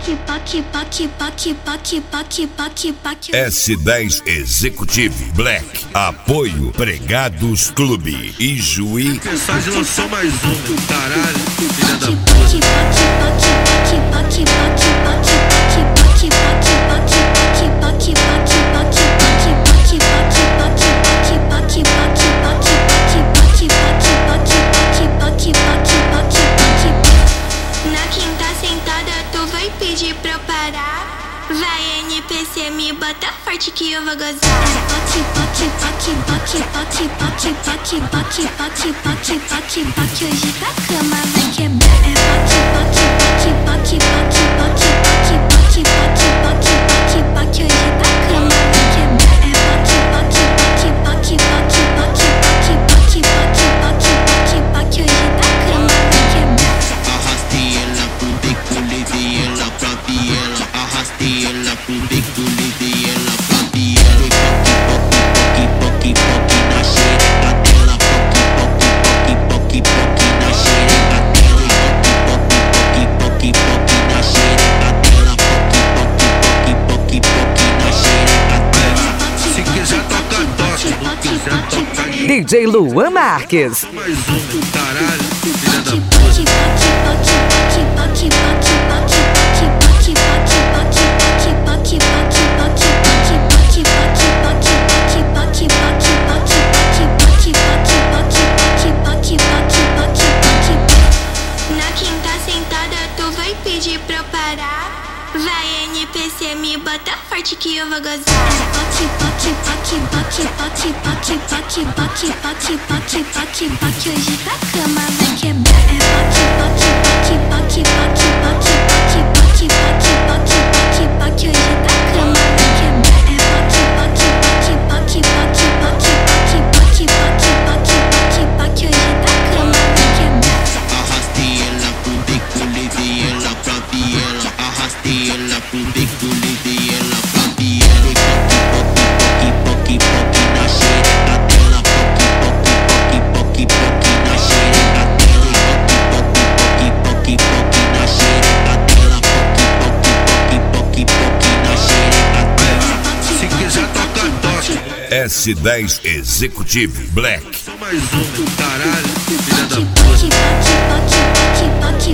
S10 Executive Black, apoio Pregados Clube e Juí. Mensagem lançou mais um, caralho, filha da puta. Na quinta sentada tu vai pedir pra eu parar. Vai NPC, me bota forte que eu vou gozar. Hoje da cama vai quebrar. Hoje da cama vai Arrastei ela pro beco, levei ela pra viela. Arrastei ela pro beco, levei ela pra viela. Poque na xereca dela. Poque na xereca dela. Poque na xereca dela. Poque na xereca dela. Se quiser toca, toca, não quiser toca. DJ Luan Marques. Mais um, caralho, filha da puta. Na quinta sentada tu vai pedir pra eu parar. Vai NPC, me bota forte que eu vou gozar. Hoje da cama vai quebrar. Hoje da cama vai quebrar. Arrastei ela pro beco, levei ela pra viela. Arrastei ela pro beco, levei ela pra viela. Poque na xereca dela. Poque na xereca dela. Poque na xereca dela. Poque na xereca dela. Se quiser toca, toca. S10 Executive Black. Mais um, caralho, filha da puta.